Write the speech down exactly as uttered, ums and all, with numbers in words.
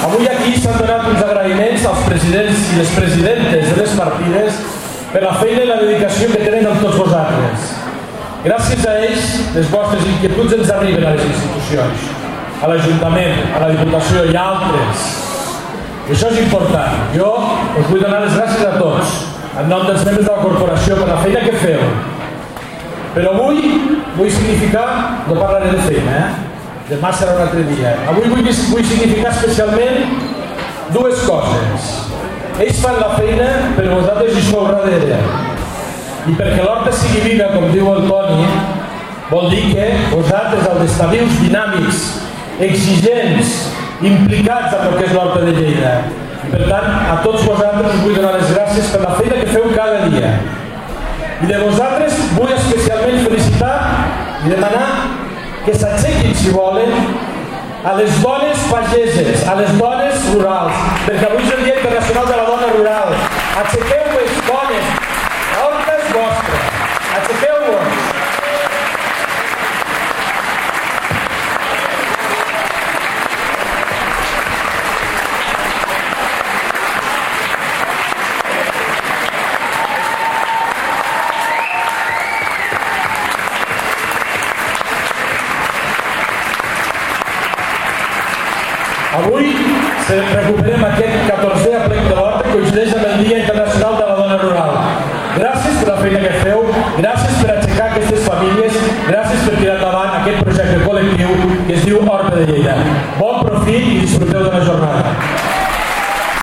Avui aquí s'han donat uns agraïments als presidents i les presidentes de les partides per la feina i la dedicació que tenen amb tots vosaltres. Gràcies a ells, les vostres inquietuds ens arriben a les institucions, a l'Ajuntament, a la Diputació i a altres. I això és important. Jo us vull donar les gràcies a tots, en nom dels membres de la corporació, per la feina que feu. Però avui vull significar, no parlaré de feina, eh? Demà serà un altre dia. Avui vull, vull significar especialment dues coses. Ells fan la feina, però vosaltres hi sou darrere. I perquè l'Horta sigui viva, com diu el Toni, vol dir que vosaltres, els estadius dinàmics, exigents, implicats en el que és l'Horta de Lleida. I per tant, a tots vosaltres us vull donar les gràcies per la feina que feu cada dia. I de vosaltres vull especialment felicitar i demanar que s'aixequin, si volen, a les dones pageses, a les dones rurals, perquè avui és el Dia Internacional de la Dona Rural. Aixequeu-vos, dones, l'Horta és vostra, aixequeu-vos. Avui recuperem aquest catorzè aplec de l'Horta que coincideix amb el Dia Internacional de la Dona Rural. Gràcies per la feina que feu, gràcies per aixecar aquestes famílies, gràcies per tirar endavant aquest projecte col·lectiu que es diu Horta de Lleida. Bon profit i disfruteu de la jornada.